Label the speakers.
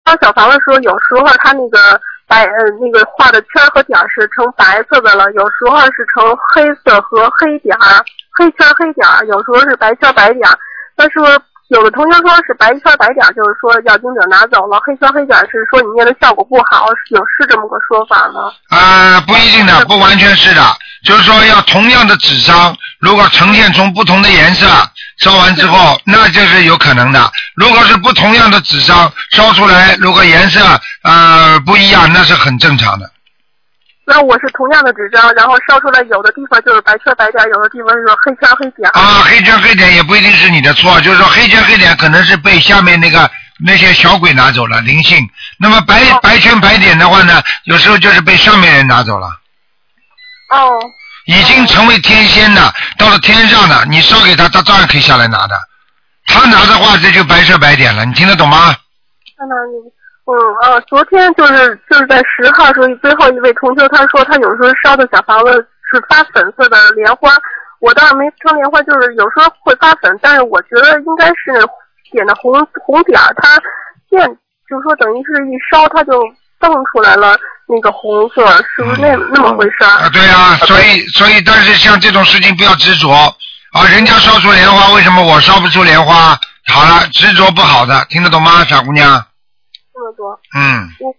Speaker 1: 烧小房的时候，有时候它那个那个画的圈和点是成白色的了，有时候是成黑色和黑点儿，黑圈黑点儿，有时候是白圈白点儿。但是有的同学说是白圈白点儿，就是说要经者拿走了；黑圈黑点儿是说你念的效果不好，是这么个说法吗？
Speaker 2: 不一定的，不完全是的。就是说要同样的纸张，如果呈现出不同的颜色，烧完之后那就是有可能的。如果是不同样的纸张烧出来，如果颜色不一样，那是很正常的。
Speaker 1: 那我是同样的纸张，然后烧出来有的地方就是白圈白点，有的地方是黑圈黑点。
Speaker 2: 黑圈黑点也不一定是你的错，就是说黑圈黑点可能是被下面那些小鬼拿走了灵性，那么白圈白点的话呢，有时候就是被上面人拿走了。已经成为天仙了，到了天上了，你烧给他，他照样可以下来拿的。他拿的话，这就白色白点了，你听得懂吗？
Speaker 1: 昨天就是在10号时候，最后一位同学他说他有时候烧的小房子是发粉色的莲花，我倒是没成莲花，就是有时候会发粉，但是我觉得应该是点的红点儿，它就是说等于是一烧它就蹦出来了那个红色，是不是那么回事儿？
Speaker 2: 对啊，所以但是像这种事情不要执着人家烧出莲花，为什么我烧不出莲花？好了，执着不好的，听得懂吗，傻姑娘？
Speaker 1: 听得懂。